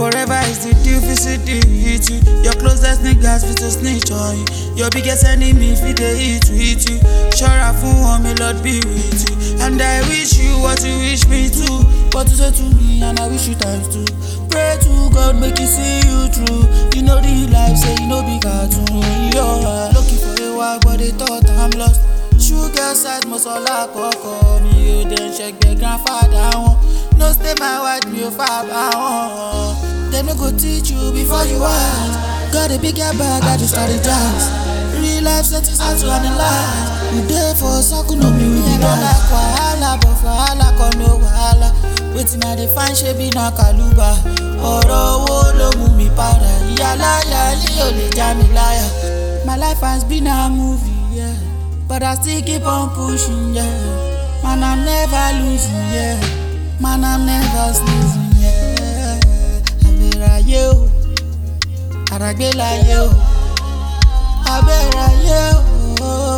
Forever is the deal, visit the hit you. Your closest niggas fit to snitch on you. Your biggest enemy fit they eat you. Sure I want me, Lord be with you. And I wish you what you wish me too. What you say to me and I wish you times two. Pray to God make you see you through. You know the life say you know be cartoon. You're looking for a while but they thought I'm lost. Sugar side must all I me. You then check the grandfather one. No stay my wife, me a father. Them no go teach you before you ask. Got a bigger bag, got to start the jazz. Real life sentence hard to analyze. You there for a circle, no me with the guys. Like wahala, but for wahala, come no wahala. Waiting at the fine shape in a kaluba. Oro wo lo mu mi para. Yala yali yo le jami liar. My life has been a movie, yeah. But I still keep on pushing, yeah. Man, I'm never losing, yeah. Man, I'm never sneezing, yeah. Abera yo, Aragbela yo, Abera yo,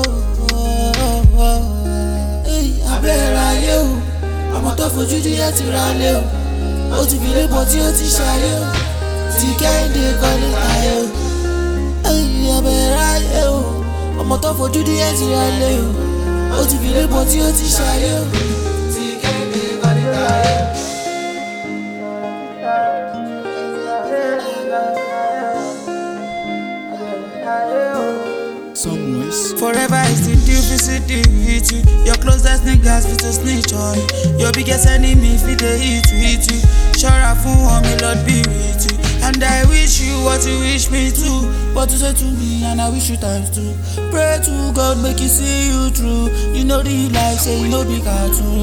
Abera yo. Ọmọ tó fojú di ẹ ti ra lé o. Ó ti fi lébọn tí ó ti ṣayé o. Ti Kẹ́hìndé kọ́lé ayé o. Abera yo. Ọmọ tó fojú di ẹ ti ra lé o. Ó ti fi lébọn tí ó ti ṣayé o. Ti Kẹ́hìndé kọ́lé ayé o. Forever is the deal, visit the hit you. Your closest niggas fit to snitch on you. Your biggest enemy fit they eat you. Sure I want me, Lord be with you. And I wish you what you wish me too. What you say to me and I wish you times two. Pray to God make you see you through. You know the life say you know be cartoon.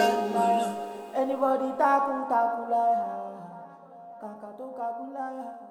Anybody tackle like her, kaka to kakula.